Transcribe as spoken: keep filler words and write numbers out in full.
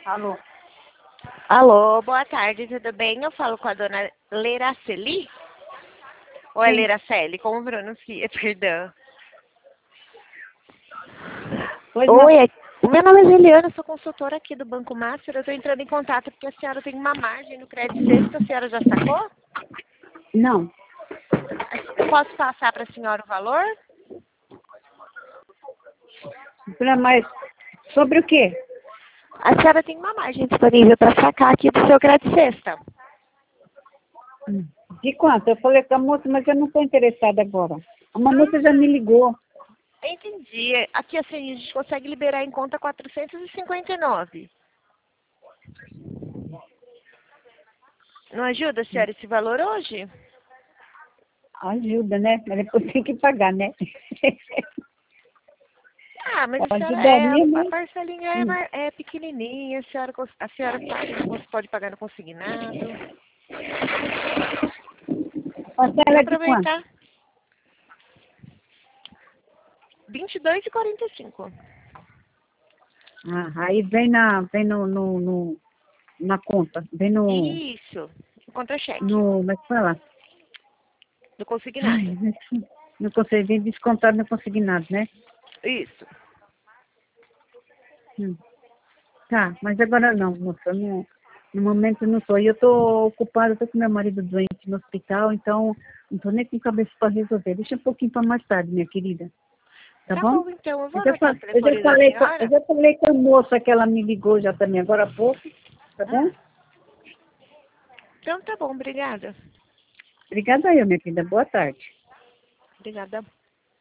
Alô? Alô, boa tarde, tudo bem? Eu falo com a dona Leraceli? Ou é Sim. Leraceli? Como pronuncia? Perdão. Pois Oi, não. é- o meu nome é Juliana, sou consultora aqui do Banco Master. Eu estou entrando em contato porque a senhora tem uma margem no crédito sexto, a senhora já sacou? Não. Eu posso passar para a senhora o valor? Pra mais. Sobre o quê? A senhora tem uma margem disponível para sacar aqui do seu crédito sexta. De quanto? Eu falei com a moça, mas eu não estou interessada agora. A moça já me ligou. Entendi. Aqui assim, a gente consegue liberar em conta quatrocentos e cinquenta e nove. Não ajuda, senhora, esse valor hoje? Ajuda, né? Mas depois tem que pagar, né? Ah, mas a senhora Ajuda é, mesmo, a né? parcelinha é, Hum. mar- é pequenininha, a senhora, cons- a senhora paga, cons- pode pagar no consignado. Vou Parcela de quanto? aproveitar. vinte e dois e quarenta e cinco. Ah, aí vem na, vem no, no, no- na conta, vem no, Isso. Contra-cheque. no, como é que fala? Do Ai, consignado. não consegui, vem descontado, não consegui nada, né? Isso. Hum. Tá, mas agora não, moça, não, no momento não estou. E eu estou ocupada, estou com meu marido doente no hospital, então não estou nem com cabeça para resolver. Deixa um pouquinho para mais tarde, minha querida. Tá Tá bom? bom, então. Eu vou Eu já, anotar fa- o eu já telefone da falei, com, a- eu senhora. já falei com a moça que ela me ligou já também agora há pouco, tá bom? Hum. Então tá bom, obrigada. Obrigada eu, minha querida. Boa tarde. Obrigada.